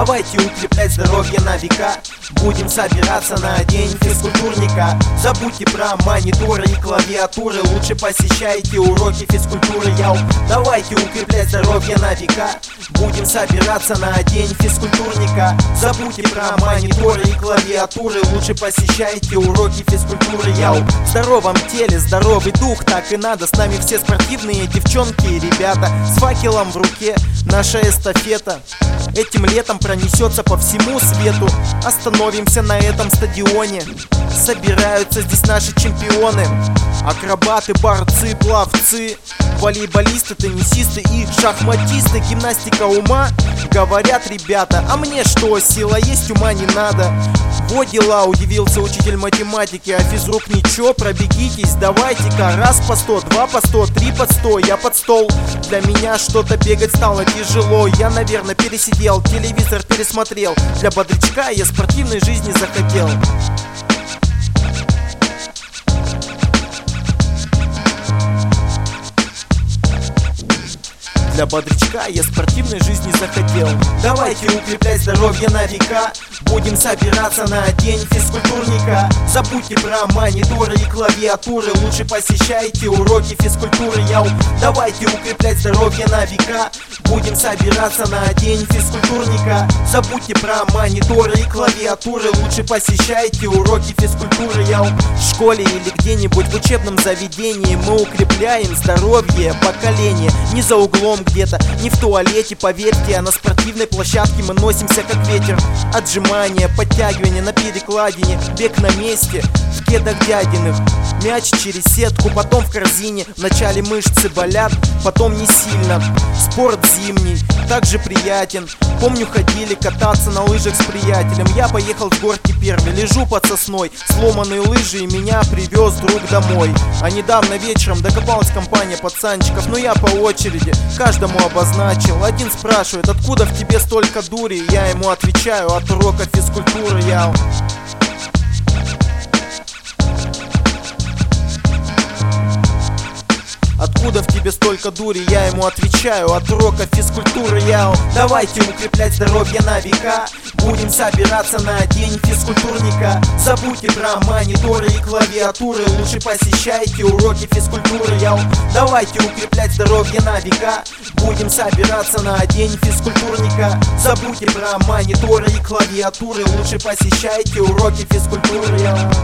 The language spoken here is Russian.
Давайте укреплять здоровье на века. Будем собираться на день физкультурника. Забудьте про мониторы и клавиатуры, лучше посещайте уроки физкультуры. Давайте укреплять здоровье на века. Будем собираться на день физкультурника. Забудьте про мониторы и клавиатуры, лучше посещайте уроки физкультуры. В здоровом теле здоровый дух, так и надо. С нами все спортивные девчонки и ребята. С факелом в руке наша эстафета этим летом пронесется по всему свету. Остановимся на этом стадионе. Собираются здесь наши чемпионы. Акробаты, борцы, пловцы, волейболисты, теннисисты и шахматисты. Гимнастика ума, говорят ребята. А мне что, сила есть, ума не надо. Вот дела, удивился учитель математики. А физрук ничего, пробегитесь, давайте-ка. Раз по 100, 2 по 100, 3 под 100, я под стол. Для меня что-то бегать стало тяжело. Я, наверное, пересидел, телевизор пересмотрел. Для бодрячка я спортивной жизни захотел. Для бодрячка я спортивной жизни захотел. Давайте укреплять здоровье на века. Будем собираться на день физкультурника. Забудьте про мониторы и клавиатуры, лучше посещайте уроки физкультуры. Давайте укреплять здоровье на века. Будем собираться на день физкультурника. Забудьте про мониторы и клавиатуры, лучше посещайте уроки физкультуры. В школе или где-нибудь в учебном заведении мы укрепляем здоровье поколения. Не за углом где-то, не в туалете, поверьте, а на спортивной площадке мы носимся как ветер. Отжимания, подтягивания на перекладине, бег на месте, в кедах дядиных, мяч через сетку, потом в корзине. Вначале мышцы болят, потом не сильно. Спорт зимний, также приятен. Помню, ходили кататься на лыжах с приятелем. Я поехал с горки первый, лежу под сосной, сломанные лыжи, и меня привез друг домой. А недавно вечером докопалась компания пацанчиков, но я по очереди каждому обозначил. Один спрашивает, откуда в тебе столько дури? Я ему отвечаю, от урока физкультуры. Откуда в тебе столько дури? Я ему отвечаю, от урока физкультуры. Давайте укреплять здоровье на века. Будем собираться на день физкультурника. Забудьте про мониторы и клавиатуры, лучше посещайте уроки физкультуры. Давайте укреплять здоровье на века. Будем собираться на день физкультурника. Забудьте про мониторы и клавиатуры, лучше посещайте уроки физкультуры.